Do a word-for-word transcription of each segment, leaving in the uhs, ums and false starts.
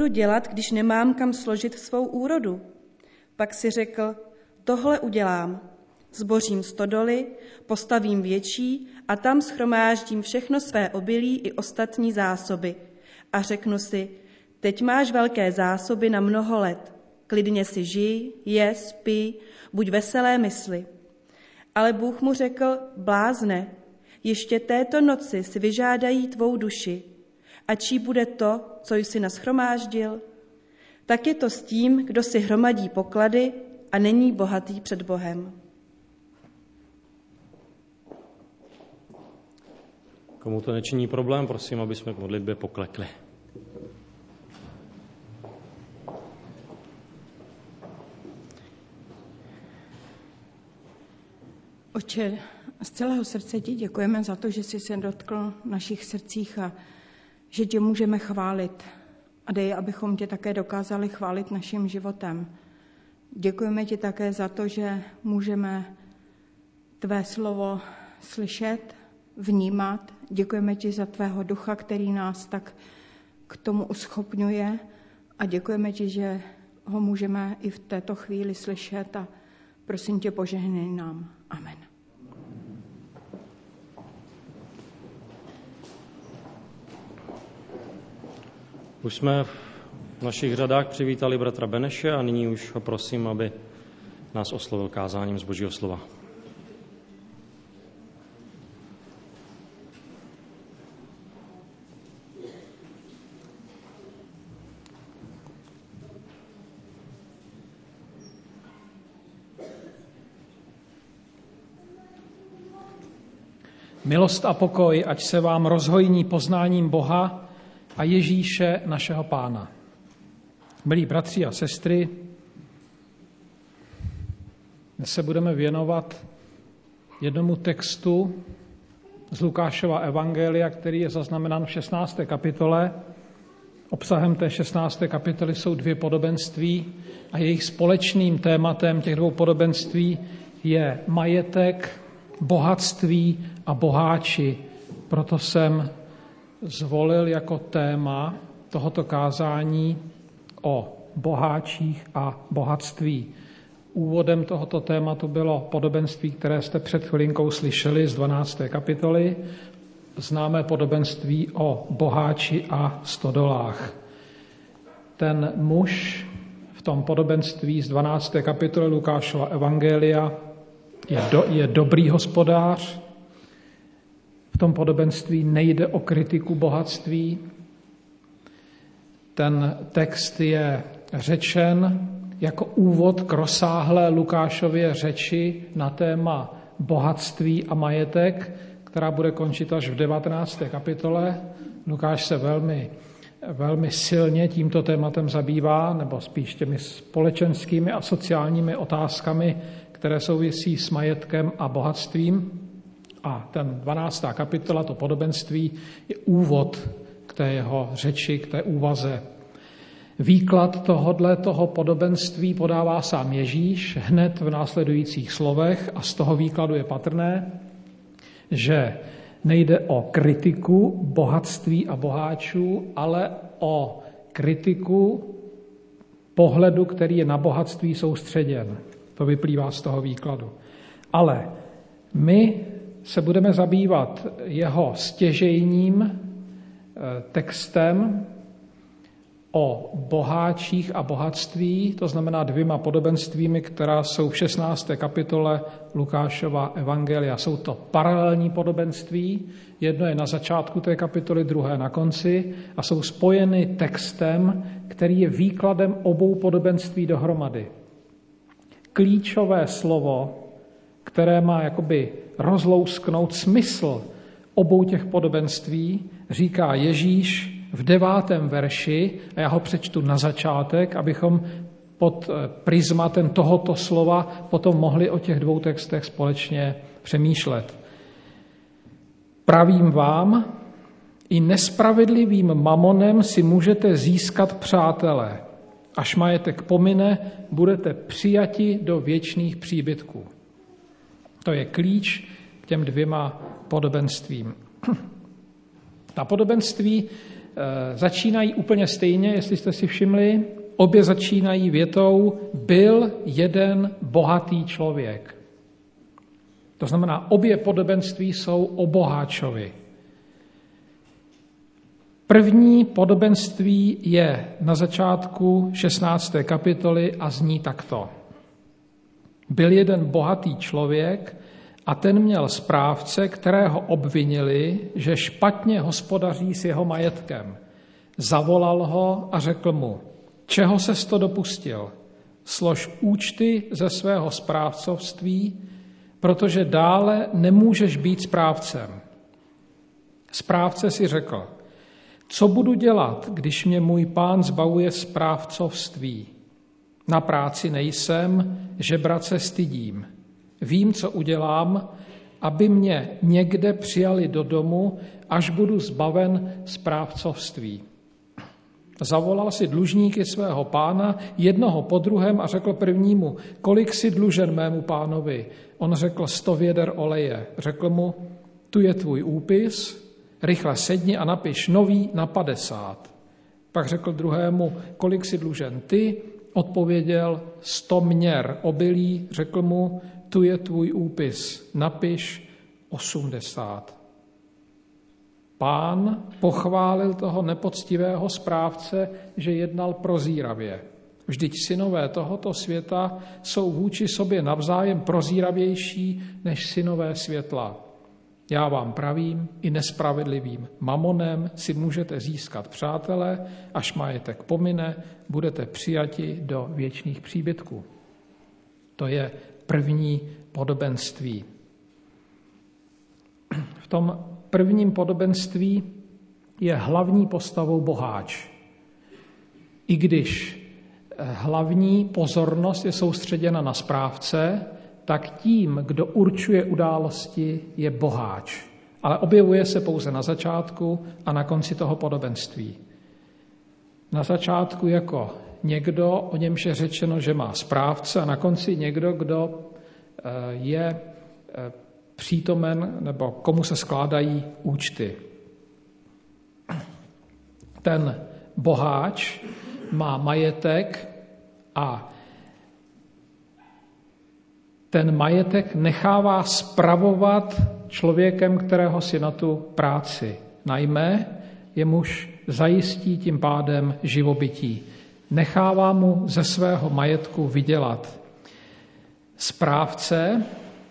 budu dělat, když nemám kam složit svou úrodu? Pak si řekl, tohle udělám. Zbořím stodoly, postavím větší a tam shromáždím všechno své obilí i ostatní zásoby. A řeknu si, teď máš velké zásoby na mnoho let. Klidně si žij, jes, pij, buď veselé mysli. Ale Bůh mu řekl, blázne, ještě této noci si vyžádají tvou duši. A čí bude to, co jsi nashromáždil? Tak je to s tím, kdo si hromadí poklady a není bohatý před Bohem. Komu to nečiní problém, prosím, aby jsme k modlitbě poklekli. Otče, z celého srdce ti děkujeme za to, že jsi se dotkl našich srdcích a že tě můžeme chválit. A dej, abychom tě také dokázali chválit naším životem. Děkujeme ti také za to, že můžeme tvé slovo slyšet, vnímat. Děkujeme ti za tvého ducha, který nás tak k tomu uschopňuje. A děkujeme ti, že ho můžeme i v této chvíli slyšet. A prosím tě, požehnej nám. Amen. Už jsme v našich řadách přivítali bratra Beneše a nyní už ho prosím, aby nás oslovil kázáním z Božího slova. Milost a pokoj, ať se vám rozhojní poznáním Boha a Ježíše našeho Pána. Milí bratři a sestry, dnes se budeme věnovat jednomu textu z Lukášova evangelia, který je zaznamenán v šestnácté kapitole. Obsahem té šestnácté kapitoly jsou dvě podobenství a jejich společným tématem těch dvou podobenství je majetek, bohatství a boháči. Proto jsem zvolil jako téma tohoto kázání o boháčích a bohatství. Úvodem tohoto tématu bylo podobenství, které jste před chvilinkou slyšeli z dvanácté kapitoly. Známé podobenství o boháči a stodolách. Ten muž v tom podobenství z dvanácté kapitoly Lukášova evangelia je, do, je dobrý hospodář. V tom podobenství nejde o kritiku bohatství. Ten text je řečen jako úvod k rozsáhlé Lukášově řeči na téma bohatství a majetek, která bude končit až v devatenácté kapitole. Lukáš se velmi, velmi silně tímto tématem zabývá, nebo spíš těmi společenskými a sociálními otázkami, které souvisí s majetkem a bohatstvím. A ten dvanáctá kapitola, to podobenství, je úvod k té jeho řeči, k té úvaze. Výklad tohodle toho podobenství podává sám Ježíš hned v následujících slovech a z toho výkladu je patrné, že nejde o kritiku bohatství a boháčů, ale o kritiku pohledu, který je na bohatství soustředěn. To vyplývá z toho výkladu. Ale my se budeme zabývat jeho stěžejním textem o boháčích a bohatství, to znamená dvěma podobenstvími, která jsou v šestnácté kapitole Lukášova evangelia. Jsou to paralelní podobenství, jedno je na začátku té kapitoly, druhé na konci a jsou spojeny textem, který je výkladem obou podobenství dohromady. Klíčové slovo, které má jakoby rozlousknout smysl obou těch podobenství, říká Ježíš v devátém verši, a já ho přečtu na začátek, abychom pod prismatem tohoto slova potom mohli o těch dvou textech společně přemýšlet. Pravím vám, i nespravedlivým mamonem si můžete získat přátele. Až majetek pomine, budete přijati do věčných příbytků. To je klíč k těm dvěma podobenstvím. Ta podobenství začínají úplně stejně, jestli jste si všimli. Obě začínají větou byl jeden bohatý člověk. To znamená, obě podobenství jsou o boháčovi. První podobenství je na začátku šestnácté kapitoly a zní takto. Byl jeden bohatý člověk a ten měl správce, kterého obvinili, že špatně hospodaří s jeho majetkem. Zavolal ho a řekl mu, čeho ses to dopustil? Slož účty ze svého správcovství, protože dále nemůžeš být správcem. Správce si řekl, co budu dělat, když mě můj pán zbavuje správcovství? Na práci nejsem, žebrat se stydím. Vím, co udělám, aby mě někde přijali do domu, až budu zbaven správcovství. Zavolal si dlužníky svého pána, jednoho po druhém a řekl prvnímu, kolik si dlužen mému pánovi? On řekl sto věder oleje. Řekl mu, tu je tvůj úpis, rychle sedni a napiš nový na padesát. Pak řekl druhému, kolik si dlužen ty? Odpověděl sto měr obilí, řekl mu, tu je tvůj úpis, napiš osmdesát. Pán pochválil toho nepoctivého správce, že jednal prozíravě. Vždyť synové tohoto světa jsou vůči sobě navzájem prozíravější než synové světla. Já vám pravím, i nespravedlivým mamonem si můžete získat přátele, až majetek pomine, budete přijati do věčných příbytků. To je první podobenství. V tom prvním podobenství je hlavní postavou boháč. I když hlavní pozornost je soustředěna na správce, tak tím, kdo určuje události, je boháč. Ale objevuje se pouze na začátku a na konci toho podobenství. Na začátku jako někdo, o němž je řečeno, že má správce, a na konci někdo, kdo je přítomen nebo komu se skládají účty. Ten boháč má majetek a ten majetek nechává spravovat člověkem, kterého si na tu práci najme, jemuž zajistí tím pádem živobytí. Nechává mu ze svého majetku vydělat. Správce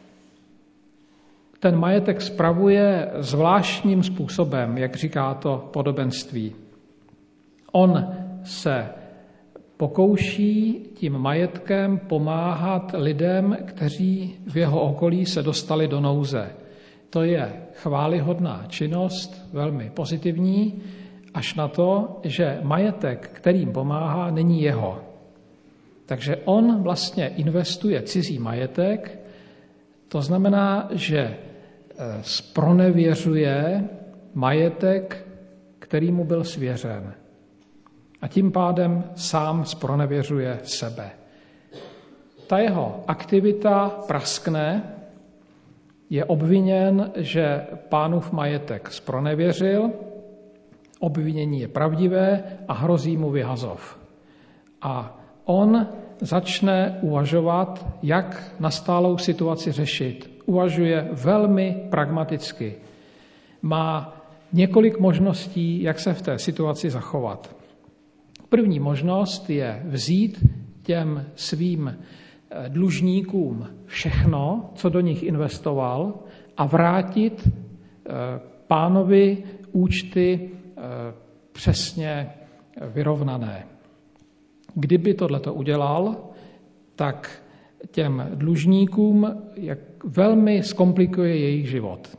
ten majetek spravuje zvláštním způsobem, jak říká to podobenství. On se pokouší tím majetkem pomáhat lidem, kteří v jeho okolí se dostali do nouze. To je chvályhodná činnost, velmi pozitivní, až na to, že majetek, kterým pomáhá, není jeho. Takže on vlastně investuje cizí majetek, to znamená, že zpronevěřuje majetek, který mu byl svěřen. A tím pádem sám zpronevěřuje sebe. Ta jeho aktivita praskne, je obviněn, že pánův majetek zpronevěřil, obvinění je pravdivé a hrozí mu vyhazov. A on začne uvažovat, jak nastalou situaci řešit. Uvažuje velmi pragmaticky. Má několik možností, jak se v té situaci zachovat. První možnost je vzít těm svým dlužníkům všechno, co do nich investoval, a vrátit pánovi účty přesně vyrovnané. Kdyby tohleto udělal, tak těm dlužníkům jak velmi zkomplikuje jejich život.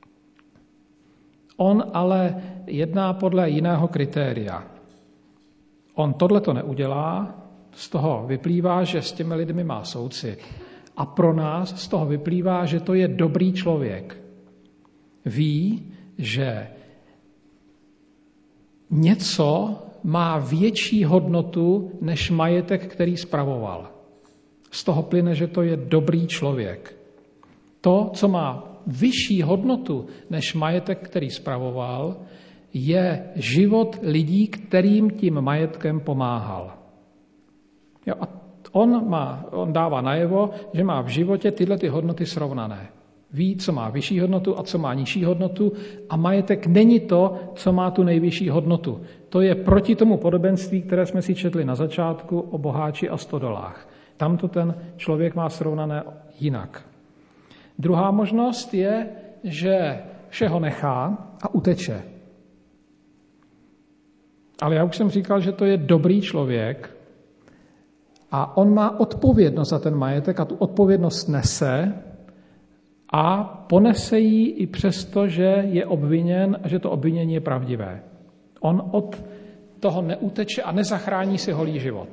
On ale jedná podle jiného kritéria. On tohleto neudělá, z toho vyplývá, že s těmi lidmi má soucit. A pro nás z toho vyplývá, že to je dobrý člověk. Ví, že něco má větší hodnotu než majetek, který spravoval. Z toho plyne, že to je dobrý člověk. To, co má vyšší hodnotu než majetek, který spravoval, je život lidí, kterým tím majetkem pomáhal. Jo, a on, má, on dává najevo, že má v životě tyhle ty hodnoty srovnané. Ví, co má vyšší hodnotu a co má nižší hodnotu a majetek není to, co má tu nejvyšší hodnotu. To je proti tomu podobenství, které jsme si četli na začátku o boháči a stodolách. Tam to ten člověk má srovnané jinak. Druhá možnost je, že všeho nechá a uteče. Ale já už jsem říkal, že to je dobrý člověk a on má odpovědnost za ten majetek a tu odpovědnost nese a ponese ji i přesto, že je obviněn a že to obvinění je pravdivé. On od toho neuteče a nezachrání si holý život.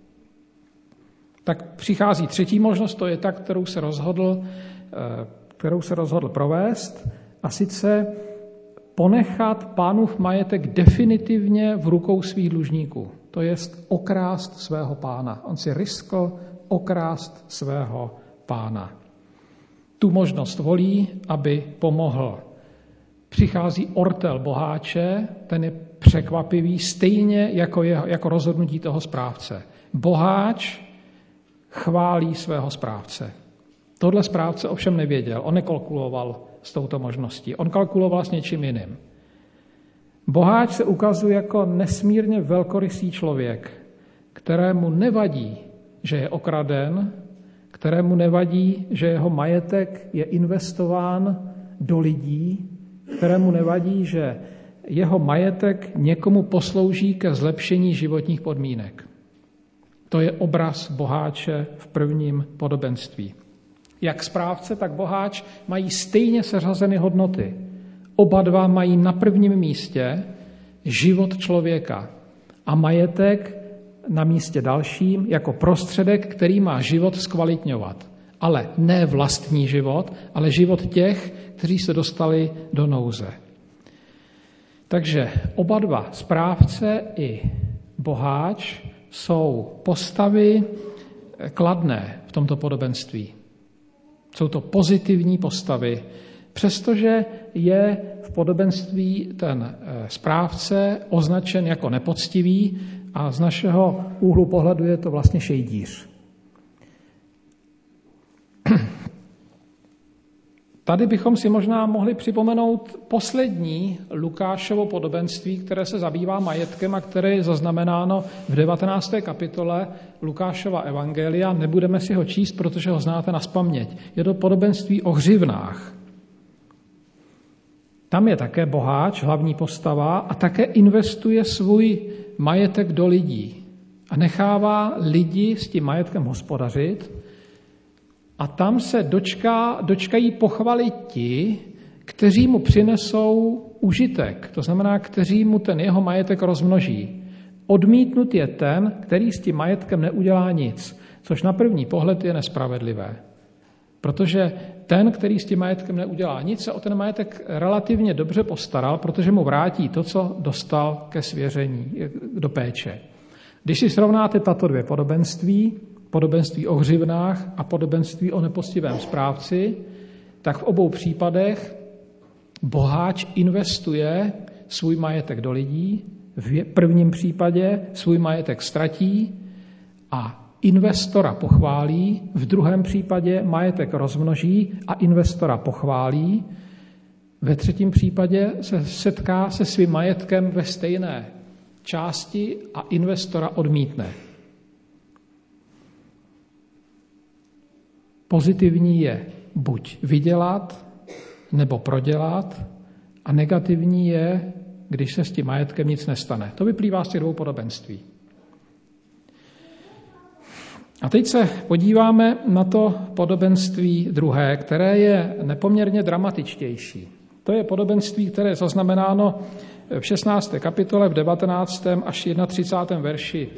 Tak přichází třetí možnost, to je ta, kterou se rozhodl, kterou se rozhodl provést, a sice ponechat pánův majetek definitivně v rukou svých dlužníků. To jest okrást svého pána. On si riskl okrást svého pána. Tu možnost volí, aby pomohl. Přichází ortel boháče, ten je překvapivý, stejně jako, je, jako rozhodnutí toho správce. Boháč chválí svého správce. Tohle správce ovšem nevěděl, on nekalkuloval s touto možností, on kalkuloval s něčím jiným. Boháč se ukazuje jako nesmírně velkorysý člověk, kterému nevadí, že je okraden, kterému nevadí, že jeho majetek je investován do lidí, kterému nevadí, že jeho majetek někomu poslouží ke zlepšení životních podmínek. To je obraz boháče v prvním podobenství. Jak správce, tak boháč mají stejně seřazeny hodnoty. Oba dva mají na prvním místě život člověka a majetek na místě dalším jako prostředek, který má život zkvalitňovat. Ale ne vlastní život, ale život těch, kteří se dostali do nouze. Takže oba dva, správce i boháč, jsou postavy kladné v tomto podobenství. Jsou to pozitivní postavy, přestože je v podobenství ten správce označen jako nepoctivý a z našeho úhlu pohledu je to vlastně šejdíř. Tady bychom si možná mohli připomenout poslední Lukášovo podobenství, které se zabývá majetkem a které je zaznamenáno v devatenácté kapitole Lukášova evangelia. Nebudeme si ho číst, protože ho znáte nazpaměť. Je to podobenství o hřivnách. Tam je také boháč, hlavní postava, a také investuje svůj majetek do lidí a nechává lidi s tím majetkem hospodařit. A tam se dočká, dočkají pochvaly ti, kteří mu přinesou užitek, to znamená, kteří mu ten jeho majetek rozmnoží. Odmítnut je ten, který s tím majetkem neudělá nic, což na první pohled je nespravedlivé. Protože ten, který s tím majetkem neudělá nic, se o ten majetek relativně dobře postaral, protože mu vrátí to, co dostal ke svěření, do péče. Když si srovnáte tato dvě podobenství, podobenství o hřivnách a podobenství o nepoctivém správci, tak v obou případech boháč investuje svůj majetek do lidí, v prvním případě svůj majetek ztratí a investora pochválí, v druhém případě majetek rozmnoží a investora pochválí, ve třetím případě se setká se svým majetkem ve stejné části a investora odmítne. Pozitivní je buď vydělat, nebo prodělat, a negativní je, když se s tím majetkem nic nestane. To vyplývá z těch dvou podobenství. A teď se podíváme na to podobenství druhé, které je nepoměrně dramatičtější. To je podobenství, které je zaznamenáno v šestnácté kapitole, v devatenáctém až třicátém verši.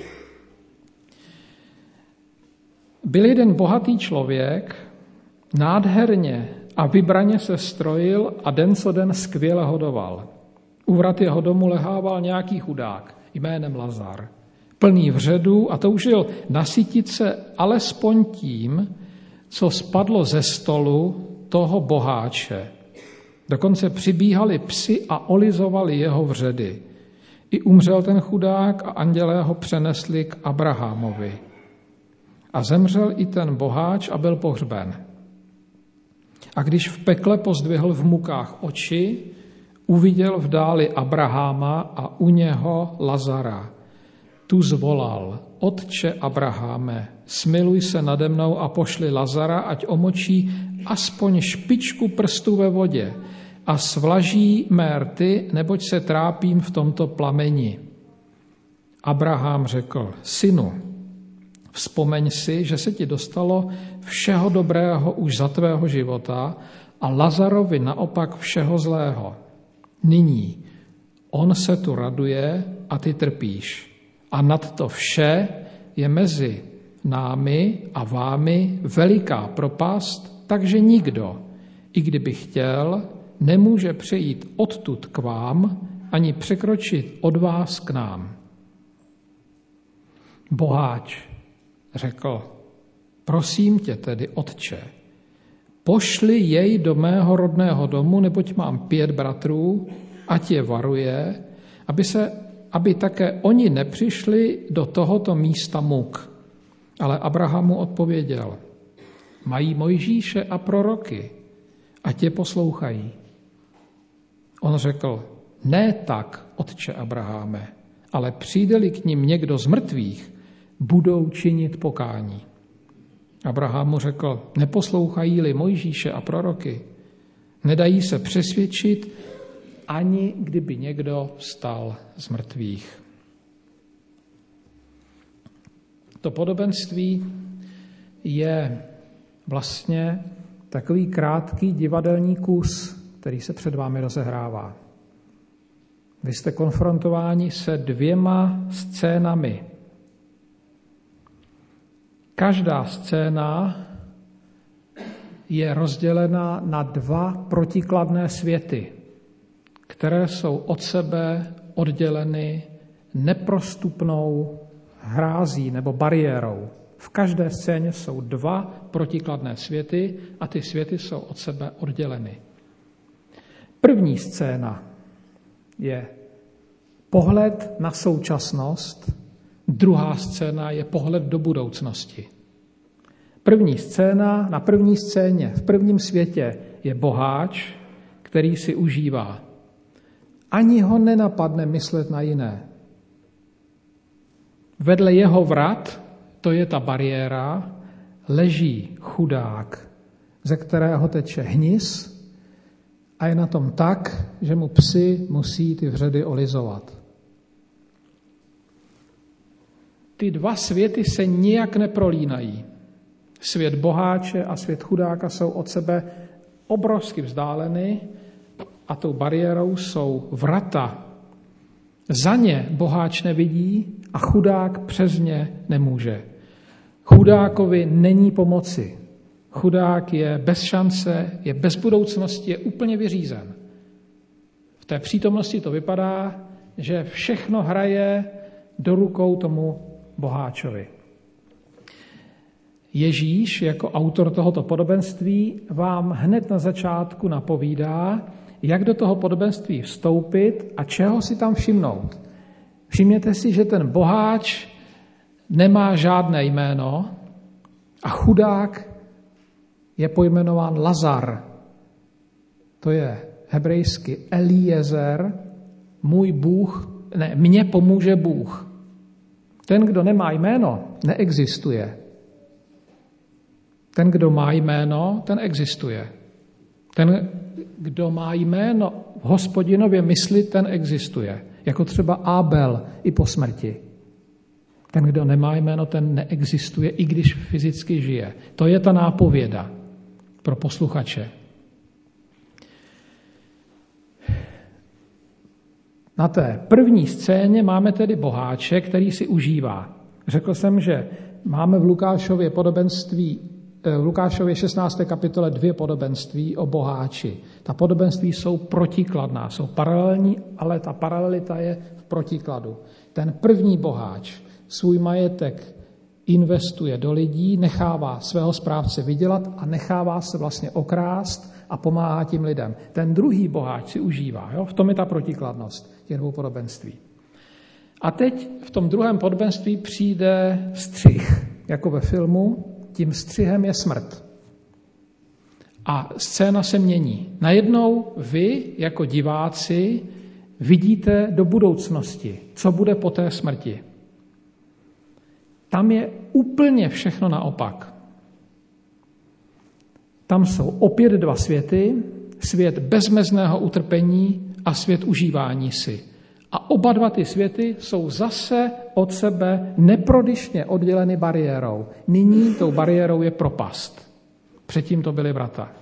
Byl jeden bohatý člověk, nádherně a vybraně se strojil a den co den skvěle hodoval. U vrat jeho domu lehával nějaký chudák jménem Lazar, plný vředů, a toužil nasytit se alespoň tím, co spadlo ze stolu toho boháče. Dokonce přibíhali psi a olizovali jeho vředy. I umřel ten chudák a andělé ho přenesli k Abrahamovi. A zemřel i ten boháč a byl pohřben. A když v pekle pozdvihl v mukách oči, uviděl v dáli Abraháma a u něho Lazara. Tu zvolal: Otče Abraháme, smiluj se nade mnou a pošli Lazara, ať omočí aspoň špičku prstu ve vodě a svlaží mé rty, neboť se trápím v tomto plameni. Abraham řekl: Synu, vzpomeň si, že se ti dostalo všeho dobrého už za tvého života a Lazarovi naopak všeho zlého. Nyní on se tu raduje a ty trpíš. A nad to vše je mezi námi a vámi veliká propast, takže nikdo, i kdyby chtěl, nemůže přejít odtud k vám, ani překročit od vás k nám. Boháč řekl: Prosím tě tedy, otče, pošli jej do mého rodného domu, neboť mám pět bratrů, ať je varuje, aby, se, aby také oni nepřišli do tohoto místa muk. Ale Abraham mu odpověděl: Mají Mojžíše a proroky, ať je poslouchají. On řekl: Ne tak, otče Abraháme, ale přijde-li k ním někdo z mrtvých, budou činit pokání. Abraham mu řekl: Neposlouchají-li Mojžíše a proroky, nedají se přesvědčit, ani kdyby někdo vstal z mrtvých. To podobenství je vlastně takový krátký divadelní kus, který se před vámi rozehrává. Vy jste konfrontováni se dvěma scénami. Každá scéna je rozdělena na dva protikladné světy, které jsou od sebe odděleny neprostupnou hrází nebo bariérou. V každé scéně jsou dva protikladné světy a ty světy jsou od sebe odděleny. První scéna je pohled na současnost, druhá scéna je pohled do budoucnosti. První scéna, na první scéně, v prvním světě je boháč, který si užívá. Ani ho nenapadne myslet na jiné. Vedle jeho vrat, to je ta bariéra, leží chudák, ze kterého teče hnis a je na tom tak, že mu psi musí ty vředy olizovat. Ty dva světy se nijak neprolínají. Svět boháče a svět chudáka jsou od sebe obrovsky vzdáleny a tou bariérou jsou vrata. Za ně boháč nevidí a chudák přes ně nemůže. Chudákovi není pomoci. Chudák je bez šance, je bez budoucnosti, je úplně vyřízen. V té přítomnosti to vypadá, že všechno hraje do rukou tomu boháčovi. Ježíš jako autor tohoto podobenství vám hned na začátku napovídá, jak do toho podobenství vstoupit a čeho si tam všimnout. Všimněte si, že ten boháč nemá žádné jméno a chudák je pojmenován Lazar. To je hebrejsky Eliezer, můj Bůh, ne, mně pomůže Bůh. Ten, kdo nemá jméno, neexistuje. Ten, kdo má jméno, ten existuje. Ten, kdo má jméno v Hospodinově mysli, ten existuje. Jako třeba Abel i po smrti. Ten, kdo nemá jméno, ten neexistuje, i když fyzicky žije. To je ta nápověda pro posluchače. Na té první scéně máme tedy boháče, který si užívá. Řekl jsem, že máme v Lukášově podobenství, v Lukášově šestnácté kapitole dvě podobenství o boháči. Ta podobenství jsou protikladná, jsou paralelní, ale ta paralelita je v protikladu. Ten první boháč svůj majetek investuje do lidí, nechává svého správce vydělat a nechává se vlastně okrást a pomáhá tím lidem. Ten druhý boháč si užívá. Jo? V tom je ta protikladnost těch dvou podobenství. A teď v tom druhém podobenství přijde střih, jako ve filmu, tím střihem je smrt. A scéna se mění. Najednou vy, jako diváci, vidíte do budoucnosti, co bude po té smrti. Tam je úplně všechno naopak. Tam jsou opět dva světy, svět bezmezného utrpení a svět užívání si. A oba dva ty světy jsou zase od sebe neprodyšně odděleny bariérou. Nyní tou bariérou je propast. Předtím to byly vrata.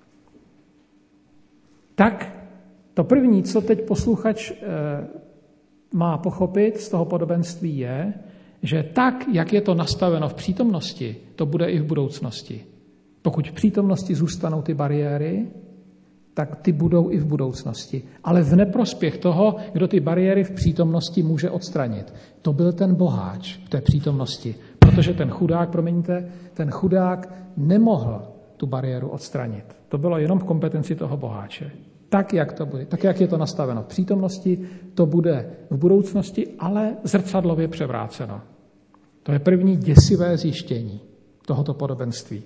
Tak to první, co teď posluchač e, má pochopit z toho podobenství je, že tak, jak je to nastaveno v přítomnosti, to bude i v budoucnosti. Pokud v přítomnosti zůstanou ty bariéry, tak ty budou i v budoucnosti. Ale v neprospěch toho, kdo ty bariéry v přítomnosti může odstranit. To byl ten boháč v té přítomnosti. Protože ten chudák, promiňte, ten chudák nemohl tu bariéru odstranit. To bylo jenom v kompetenci toho boháče. Tak, jak to bude, tak, jak je to nastaveno v přítomnosti, to bude v budoucnosti, ale zrcadlově převráceno. To je první děsivé zjištění tohoto podobenství.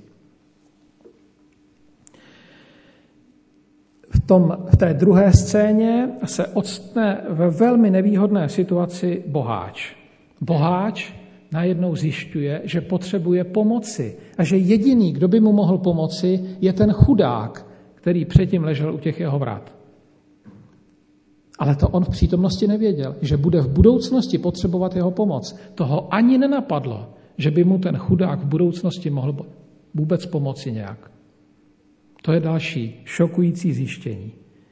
V, tom, v té druhé scéně se octne ve velmi nevýhodné situaci boháč. Boháč najednou zjišťuje, že potřebuje pomoci a že jediný, kdo by mu mohl pomoci, je ten chudák, který předtím ležel u těch jeho vrat. Ale to on v přítomnosti nevěděl, že bude v budoucnosti potřebovat jeho pomoc. Toho ani nenapadlo, že by mu ten chudák v budoucnosti mohl vůbec pomoci nějak. To je další šokující zjištění.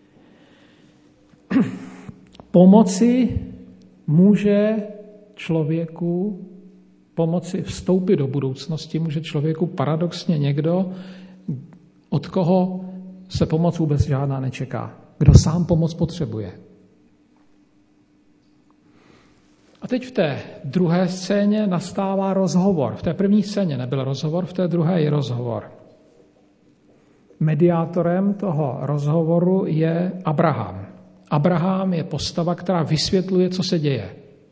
Pomoci může člověku, pomoci vstoupit do budoucnosti, může člověku paradoxně někdo, od koho se pomoc vůbec žádná nečeká. Kdo sám pomoc potřebuje. A teď v té druhé scéně nastává rozhovor. V té první scéně nebyl rozhovor, v té druhé je rozhovor. Mediátorem toho rozhovoru je Abraham. Abraham je postava, která vysvětluje, co se děje.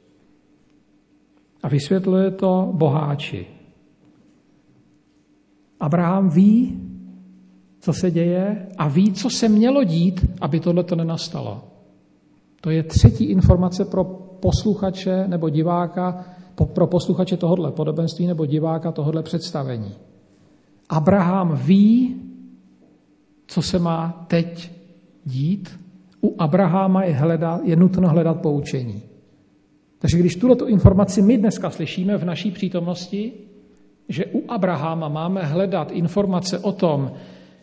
A vysvětluje to boháči. Abraham ví, co se děje a ví, co se mělo dít, aby tohleto nenastalo. To je třetí informace pro posluchače nebo diváka, pro posluchače tohohle podobenství nebo diváka tohohle představení. Abraham ví, co se má teď dít. U Abrahama je, hledat, je nutno hledat poučení. Takže když tuhletu informaci my dneska slyšíme v naší přítomnosti, že u Abrahama máme hledat informace o tom,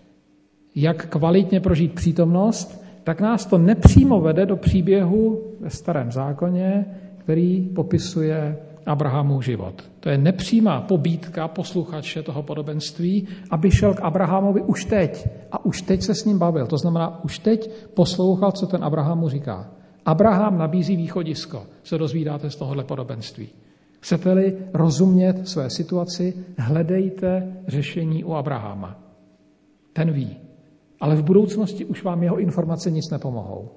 jak kvalitně prožít přítomnost, tak nás to nepřímo vede do příběhu ve Starém zákoně, který popisuje Abrahamův život. To je nepřímá pobídka posluchače toho podobenství, aby šel k Abrahamovi už teď a už teď se s ním bavil. To znamená, už teď poslouchal, co ten Abraham mu říká. Abraham nabízí východisko, se dozvídáte z tohohle podobenství. Chcete-li rozumět své situaci, hledejte řešení u Abrahama. Ten ví. Ale v budoucnosti už vám jeho informace nic nepomohou.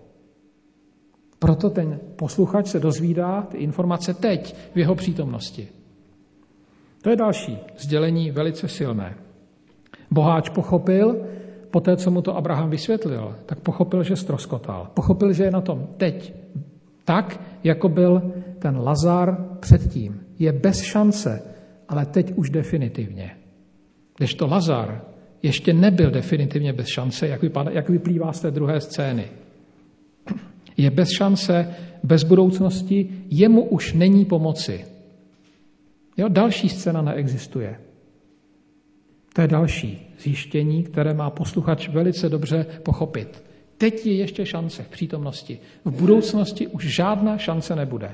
Proto ten posluchač se dozvídá ty informace teď v jeho přítomnosti. To je další sdělení velice silné. Boháč pochopil, poté, co mu to Abraham vysvětlil, tak pochopil, že ztroskotal. Pochopil, že je na tom teď tak, jako byl ten Lazar předtím. Je bez šance, ale teď už definitivně. Kdežto Lazar ještě nebyl definitivně bez šance, jak, vypadá, jak vyplývá z té druhé scény. Je bez šance, bez budoucnosti, jemu už není pomoci. Jo, další scéna neexistuje. To je další zjištění, které má posluchač velice dobře pochopit. Teď je ještě šance v přítomnosti. V budoucnosti už žádná šance nebude.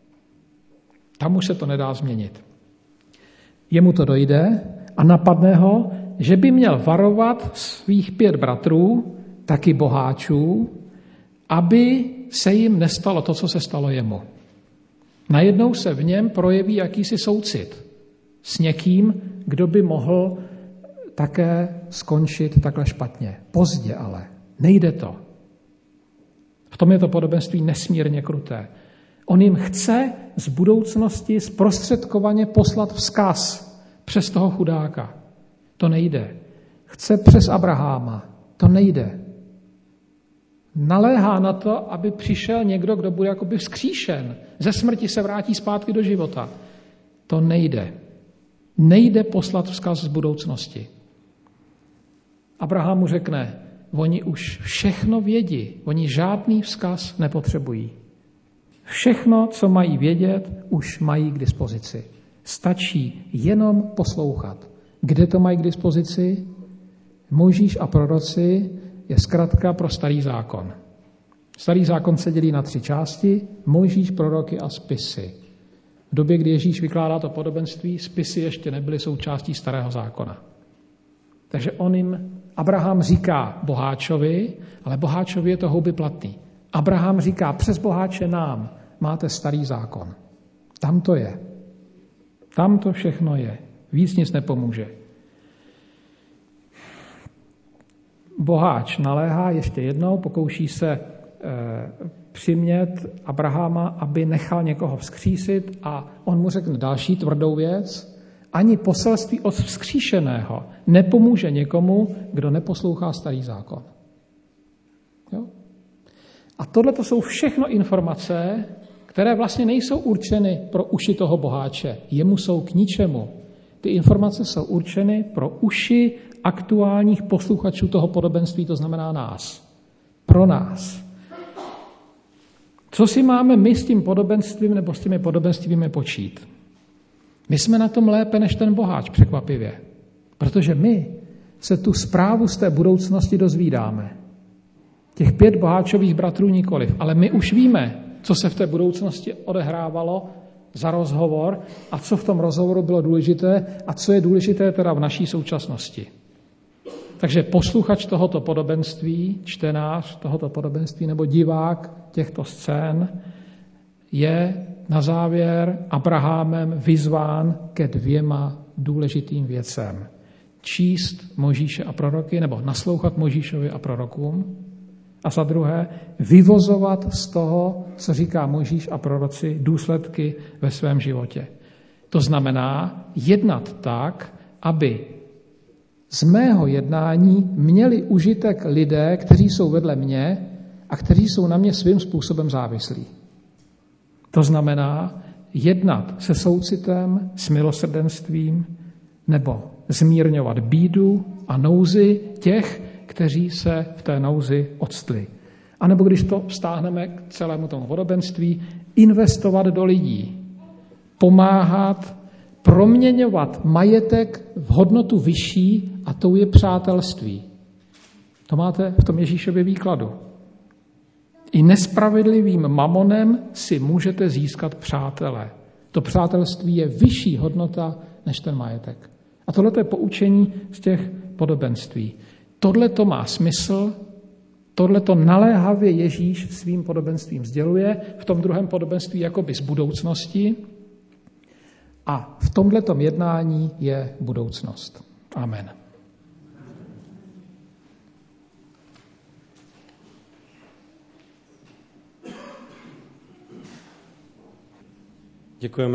Tam už se to nedá změnit. Jemu to dojde a napadne ho, že by měl varovat svých pět bratrů, taky boháčů, aby se jim nestalo to, co se stalo jemu. Najednou se v něm projeví jakýsi soucit. s někým, kdo by mohl také skončit takhle špatně. Pozdě ale. Nejde to. V tom je to podobenství nesmírně kruté. On jim chce z budoucnosti zprostředkovaně poslat vzkaz přes toho chudáka. To nejde. Chce přes Abraháma. To nejde. Naléhá na to, aby přišel někdo, kdo bude jakoby vzkříšen. Ze smrti se vrátí zpátky do života. To nejde. Nejde poslat vzkaz z budoucnosti. Abraham mu řekne, oni už všechno vědí, oni žádný vzkaz nepotřebují. Všechno, co mají vědět, už mají k dispozici. Stačí jenom poslouchat. Kde to mají k dispozici? Mojžíš a proroci je zkratka pro starý zákon. Starý zákon se dělí na tři části, Mojžíš, proroky a spisy. V době, kdy Ježíš vykládá to podobenství, spisy ještě nebyly součástí starého zákona. Takže on jim, Abraham říká boháčovi, ale boháčovi je to houby platný. Abraham říká přes boháče nám, máte starý zákon. Tam to je. Tam to všechno je. Víc nic nepomůže. Boháč naléhá ještě jednou, pokouší se e, přimět Abrahama, aby nechal někoho vzkřísit a on mu řekne další tvrdou věc. Ani poselství od vzkříšeného nepomůže někomu, kdo neposlouchá starý zákon. Jo? A tohle to jsou všechno informace, které vlastně nejsou určeny pro uši toho boháče. Jemu jsou k ničemu. Ty informace jsou určeny pro uši aktuálních posluchačů toho podobenství, to znamená nás. Pro nás. Co si máme my s tím podobenstvím nebo s těmi podobenstvími počít? My jsme na tom lépe než ten boháč, překvapivě. Protože my se tu zprávu z té budoucnosti dozvídáme. Těch pět boháčových bratrů nikoliv, ale my už víme, co se v té budoucnosti odehrávalo za rozhovor a co v tom rozhovoru bylo důležité a co je důležité teda v naší současnosti. Takže posluchač tohoto podobenství, čtenář tohoto podobenství nebo divák těchto scén je na závěr Abrahamem vyzván ke dvěma důležitým věcem. Číst Mojžíše a proroky nebo naslouchat Mojžíšovi a prorokům a za druhé vyvozovat z toho, co říká Mojžíš a proroci, důsledky ve svém životě. To znamená jednat tak, aby z mého jednání měli užitek lidé, kteří jsou vedle mě a kteří jsou na mě svým způsobem závislí. To znamená jednat se soucitem, s milosrdenstvím nebo zmírňovat bídu a nouzi těch, kteří se v té nouzi odstli. A nebo když to vztáhneme k celému tomu podobenství, investovat do lidí, pomáhat, proměňovat majetek v hodnotu vyšší a tou je přátelství. To máte v tom Ježíšově výkladu. I nespravedlivým mamonem si můžete získat přátele. To přátelství je vyšší hodnota než ten majetek. A tohle je poučení z těch podobenství. Tohle to má smysl, tohle to naléhavě Ježíš svým podobenstvím sděluje, v tom druhém podobenství jakoby z budoucnosti a v tomhletom jednání je budoucnost. Amen. Děkujeme.